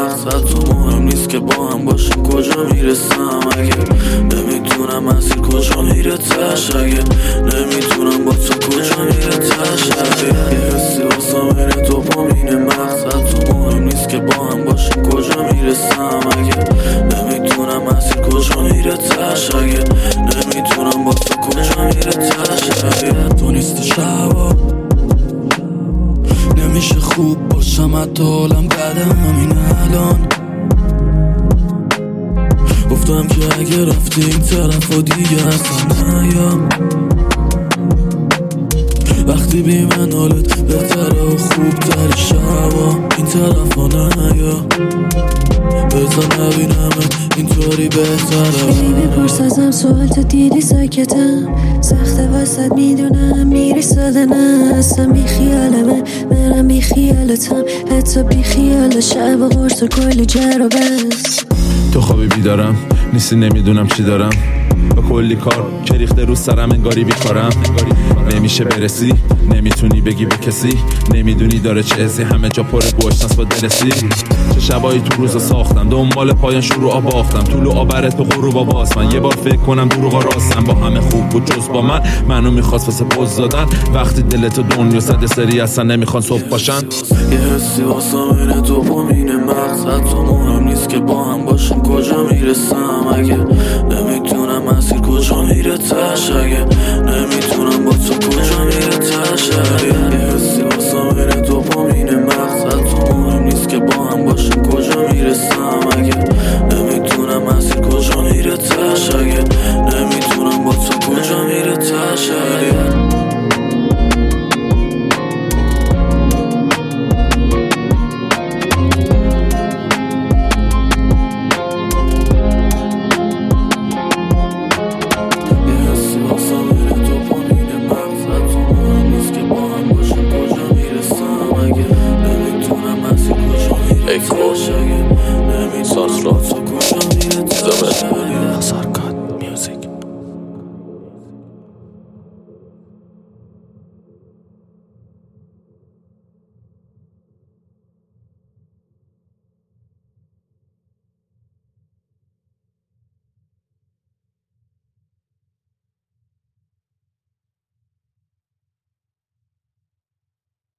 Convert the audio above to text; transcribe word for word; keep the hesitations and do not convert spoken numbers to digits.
مقصد تو مهم نیست که با هم باشیم کجا میرسم اگه نمیدونم مسیر کجا میره تش اگه نمیدونم با تو کجا میره تش اگه یه حسی واسم اینه دوپامینه مقصد تو مهم نیست که با هم باشیم کجا میرسم اگه نمیدونم مسیر کجا میره تش اگه نمیدونم با تو کجا میره تش اگه تو نیست شبا نمیشه خوب باشم حتی حالم بده همین الان گفتم که اگه رفتی این طرف و دیگه اصلا نیام وقتی بی من حالت بهتره و خوب تری شبا این طرف ها نیا بزن نبینمت اینطوری بهتره بیبی پرس ازم سوال تو دیدی ساکتم سخته واسد میدونم میری ساده نه اصلا بی خیالمه منم بی خیالتم حتی بی خیال شب و قرص و کلی جر و بس تو خوابی بیدارم نیستی نمیدونم چی دارم با کلی کار که ریخته رو سرم انگاری بیکارم نمیشه برسی نمیتونی بگی به کسی نمیدونی داره چه حسی همه جا پر گوشتنس با دلسی چه شبایی تو روزا ساختم دنبال پایان شروع باختم طول و آبرت به غروب باز من یه بار فکر کنم دروغا راستم با همه خوب بود جز با من منو میخواست واسه پوز دادن وقتی دلتو دنیا صد سری اصلا نمیخوان صبح باشن یه حسی واسم اینه دوپامینه